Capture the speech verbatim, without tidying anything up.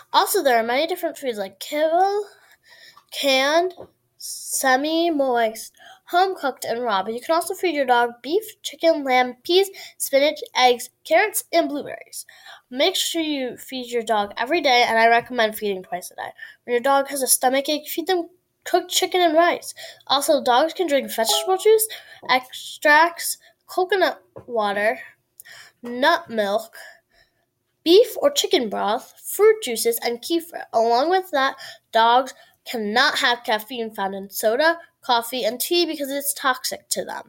Also, there are many different foods like kibble, canned, semi-moist, home-cooked, and raw. But you can also feed your dog beef, chicken, lamb, peas, spinach, eggs, carrots, and blueberries. Make sure you feed your dog every day, and I recommend feeding twice a day. When your dog has a stomachache, feed them cooked chicken and rice. Also, dogs can drink vegetable juice, extracts, coconut water, nut milk, beef or chicken broth, fruit juices, and kefir. Along with that, dogs cannot have caffeine found in soda, coffee, and tea because it's toxic to them.